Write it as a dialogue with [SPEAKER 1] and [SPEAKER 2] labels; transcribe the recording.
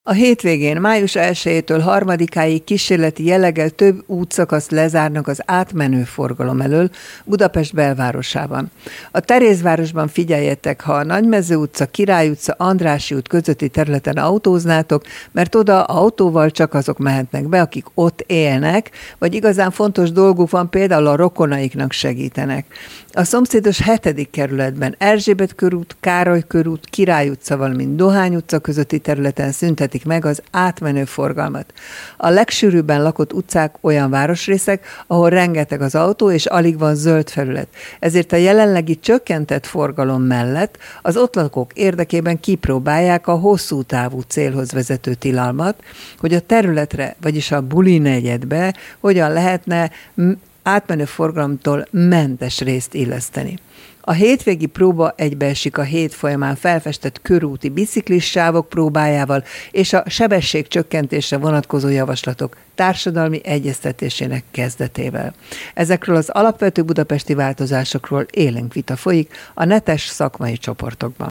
[SPEAKER 1] A hétvégén, május 1-től 3-áig kísérleti jelleggel több útszakaszt lezárnak az átmenő forgalom elől Budapest belvárosában. A Terézvárosban figyeljetek, ha a Nagymező utca, Király utca, Andrássy út közötti területen autóznátok, mert oda autóval csak azok mehetnek be, akik ott élnek, vagy igazán fontos dolguk van, például a rokonaiknak segítenek. A szomszédos 7. kerületben Erzsébet körút, Károly körút, Király utca, valamint Dohány utca közötti területen szüntetik meg az átmenő forgalmat. A legsűrűbben lakott utcák olyan városrészek, ahol rengeteg az autó és alig van zöld felület. Ezért a jelenlegi csökkentett forgalom mellett az ott lakók érdekében kipróbálják a hosszú távú célhoz vezető tilalmat, hogy a területre, vagyis a buli negyedbe hogyan lehetne átmenő forgalomtól mentes részt illeszteni. A hétvégi próba egybeesik a hét folyamán felfestett körúti biciklissávok próbájával és a sebességcsökkentésre vonatkozó javaslatok társadalmi egyeztetésének kezdetével. Ezekről az alapvető budapesti változásokról élénk vita folyik a netes szakmai csoportokban.